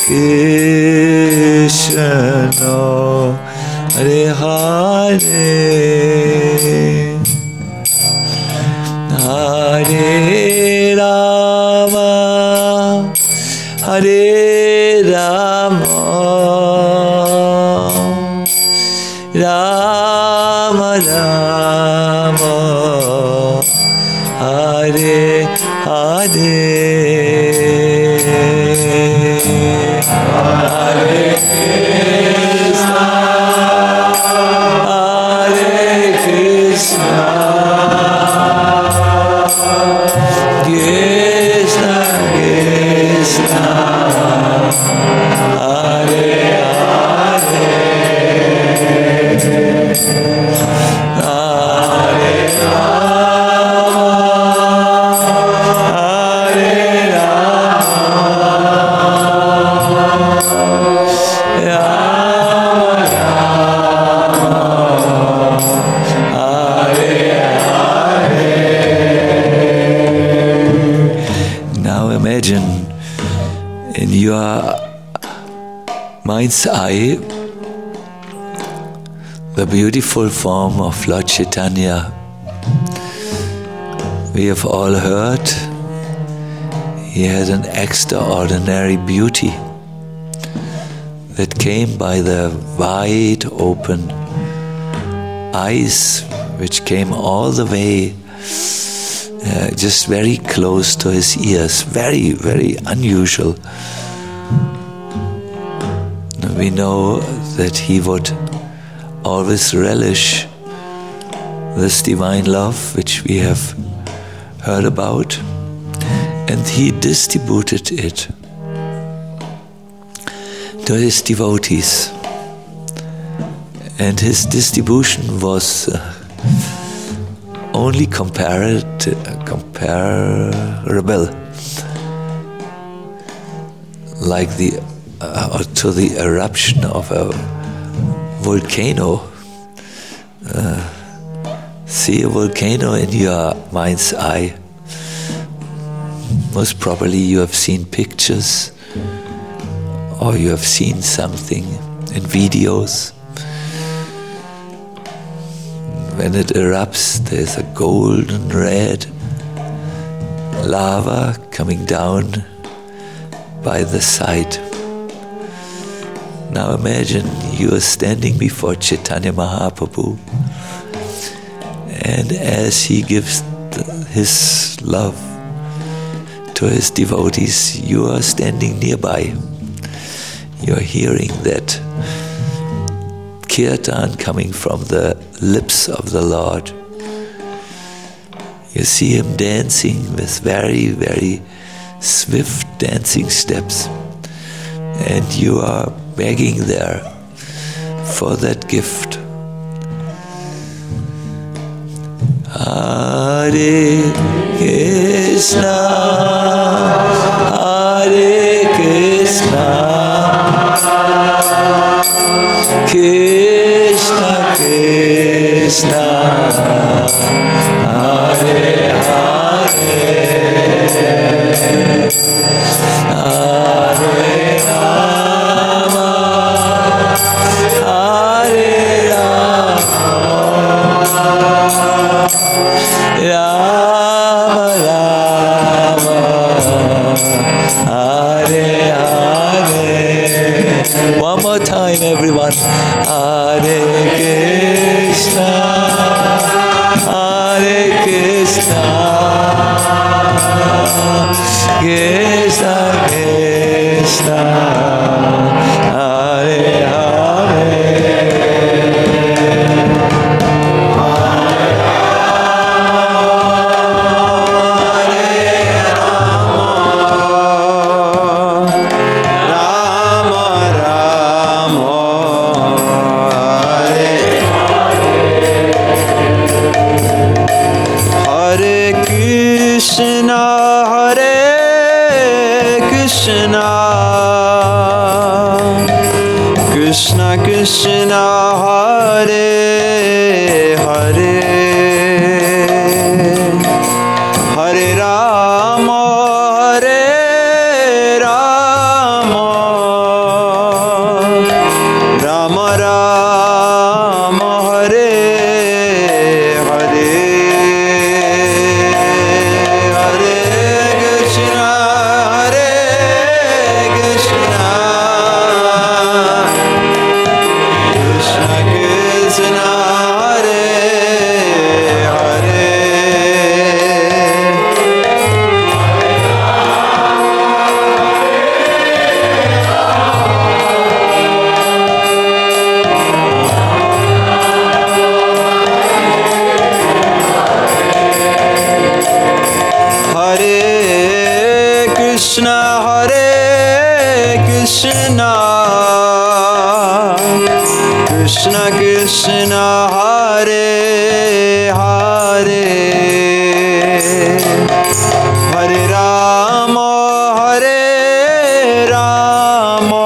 Krishna Hare Hare Hare Rama Hare Rama Rama Rama Hare Hare In your mind's eye, the beautiful form of Lord Chaitanya. We have all heard he had an extraordinary beauty that came by the wide open eyes, which came all the way just very close to his ears, very, very unusual. We know that he would always relish this divine love which we have heard about, and he distributed it to his devotees. And his distribution was only comparable, like to the eruption of a volcano. See a volcano in your mind's eye. Most probably you have seen pictures, or you have seen something in videos. When it erupts, there's a golden red lava coming down by the side. Now imagine you are standing before Chaitanya Mahaprabhu, and as he gives his love to his devotees, you are standing nearby. You are hearing that kirtan coming from the lips of the Lord. You see him dancing with very, very swift dancing steps. And you are begging there for that gift. Hare Krishna, Hare Krishna, Krishna Krishna, Hare Hare, Hare Rama, Hare Rama, Rama Rama, Hare Hare. One more time, everyone. Hare Krishna, Hare Krishna, Krishna Krishna, Hare Hare. Krishna Krishna Hare Hare, Hare Rama Hare Rama, Rama Rama Hare Hare, Hare Krishna Hare Krishna, Krishna Krishna Hare Hare. Hare Krishna Hare Krishna, Krishna Krishna Hare Hare, Hare Rama Hare Rama,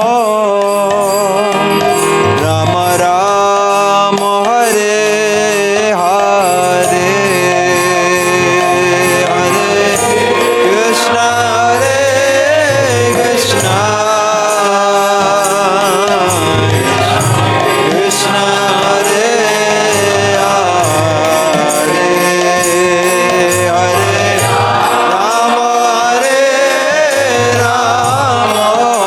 Rama Rama Hare Hare, Hare Krishna Hare Krishna, Krishna Hare Hare, Hare Rama Hare Rama,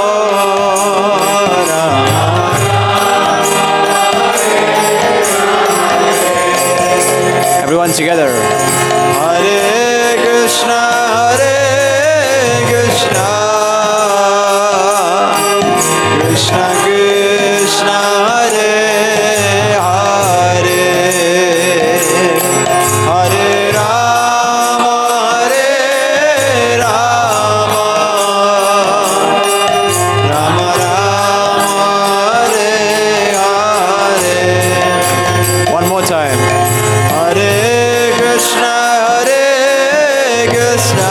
Rama. Everyone together. Hare Krishna Hare Krishna, Krishna Krishna Hare Hare, Hare Rama Hare Rama, Rama Rama Hare Hare. One more time. Hare Krishna Hare Krishna,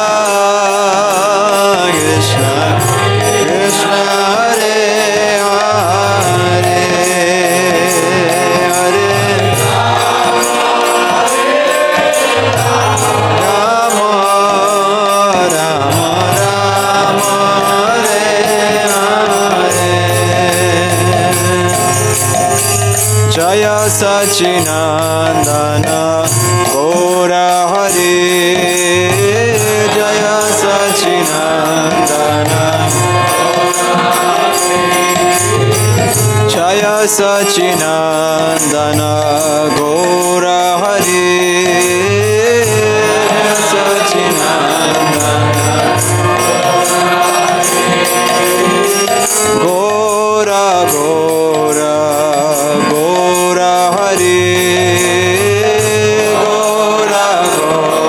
Krishna Krishna Hare Hare, Hare Rama Rama Rama Hare Hare. Jaya Sachinandana Gaura Hari, Jaya Sachinandana, Jaya Sachinandana Gaura Hari, Jaya Sachinandana Gaura Gaura Gaura Hari, Gaura Gaura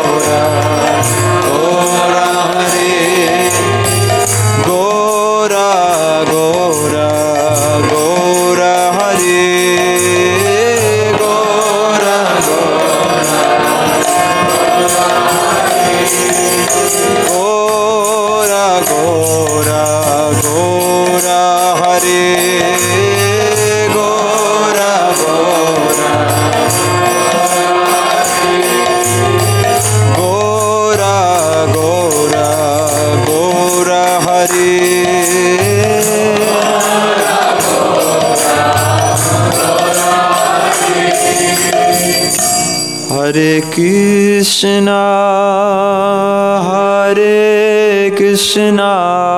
Gora Gora Hare Gora Gora Gora Gora Gora Hare Hare Krishna Hare Krishna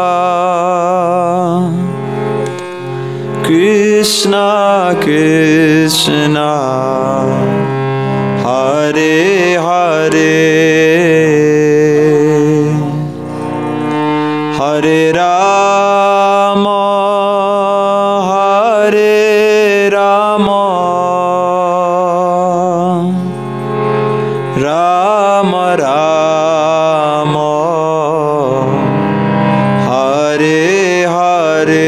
Krishna Krishna Hare Hare Hare Rama Hare Rama Rama Rama Hare Hare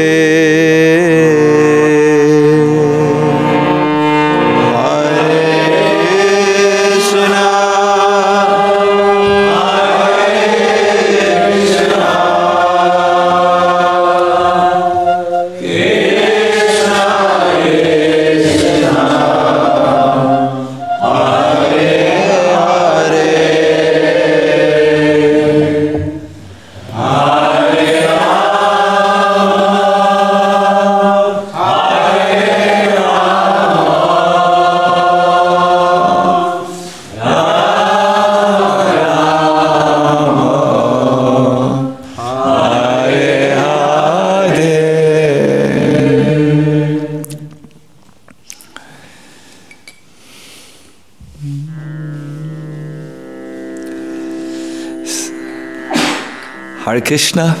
Hare Krishna.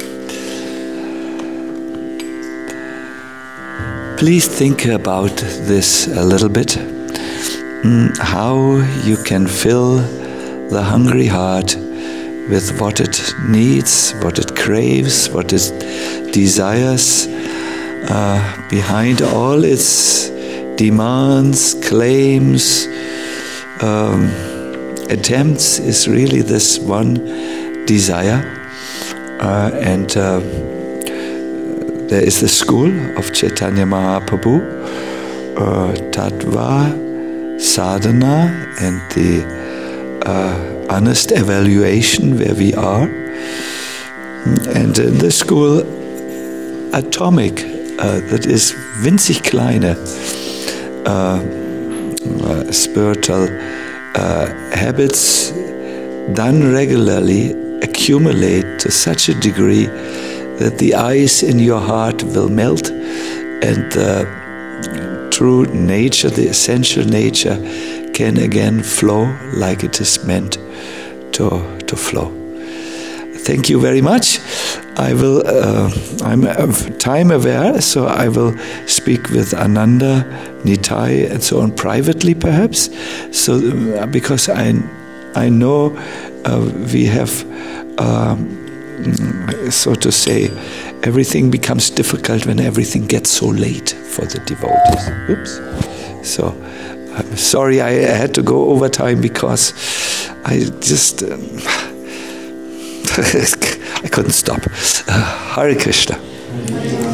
Please think about this a little bit. How you can fill the hungry heart with what it needs, what it craves, what it desires. Behind all its demands, claims, attempts is really this one desire. And there is the school of Chaitanya Mahaprabhu, Tattva, Sadhana, and the honest evaluation where we are. And in the school, atomic, that is winzig kleine spiritual habits done regularly accumulate to such a degree that the ice in your heart will melt and the true nature, the essential nature, can again flow like it is meant to flow. Thank you very much. I will. I'm time aware, so I will speak with Ananda, Nitai, and so on privately, perhaps. So because I know we have, so to say, everything becomes difficult when everything gets so late for the devotees. Oops. So I'm sorry I had to go over time because I just. I couldn't stop. Hare Krishna.